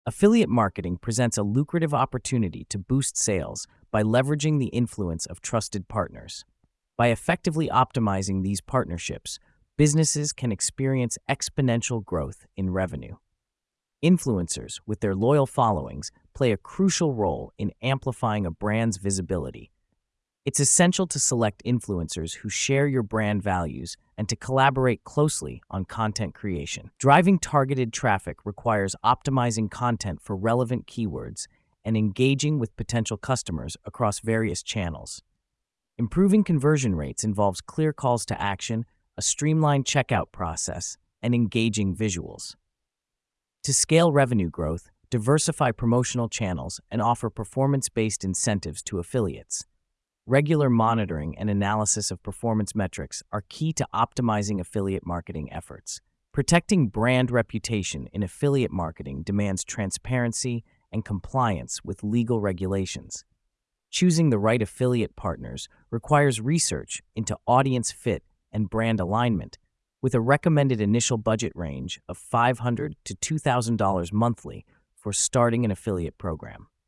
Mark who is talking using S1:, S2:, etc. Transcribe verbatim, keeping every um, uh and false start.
S1: Affiliate marketing presents a lucrative opportunity to boost sales by leveraging the influence of trusted partners. By effectively optimizing these partnerships, businesses can experience exponential growth in revenue. Influencers, with their loyal followings, play a crucial role in amplifying a brand's visibility. It's essential to select influencers who share your brand values and to collaborate closely on content creation. Driving targeted traffic requires optimizing content for relevant keywords and engaging with potential customers across various channels. Improving conversion rates involves clear calls to action, a streamlined checkout process, and engaging visuals. To scale revenue growth, diversify promotional channels and offer performance-based incentives to affiliates. Regular monitoring and analysis of performance metrics are key to optimizing affiliate marketing efforts. Protecting brand reputation in affiliate marketing demands transparency and compliance with legal regulations. Choosing the right affiliate partners requires research into audience fit and brand alignment, with a recommended initial budget range of five hundred dollars to two thousand dollars monthly for starting an affiliate program.